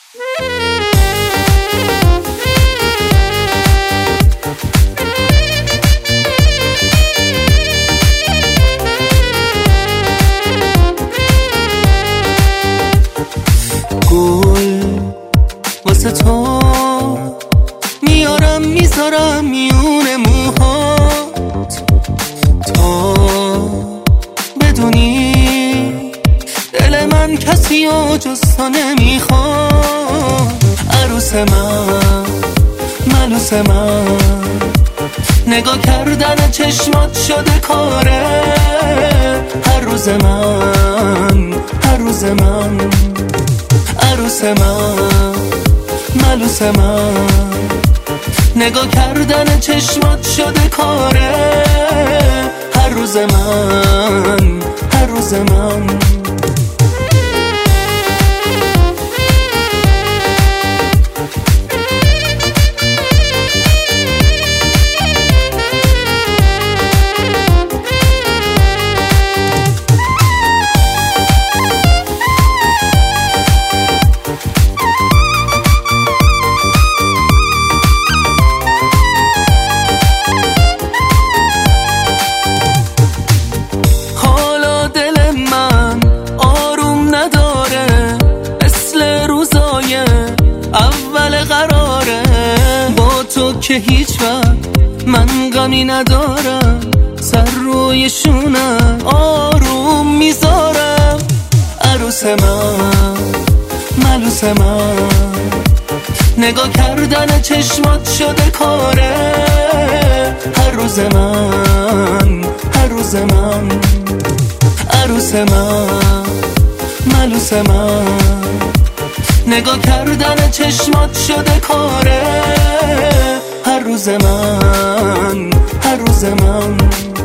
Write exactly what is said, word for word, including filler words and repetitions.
گل واسه تو میارم میذارم میون موهات، تا بدونی دل من کسی و جز تو نمیخواد. عروس من، ملوس من، نگاه کردن چشمات شده کاره. هر روز من، هر روز من، عروس من، ملوس من، نگاه کردن چشمات شده کاره. هر روز من، هر روز من. که هیچ وقت من غمی ندارم، سر روی شونم آروم میذارم. عروس من، ملوس من، نگاه کردن چشمات شده کاره. هر روز من، هر روز من، عروس من، ملوس من، نگاه کردن چشمات شده کاره. هر روز من، هر روز من.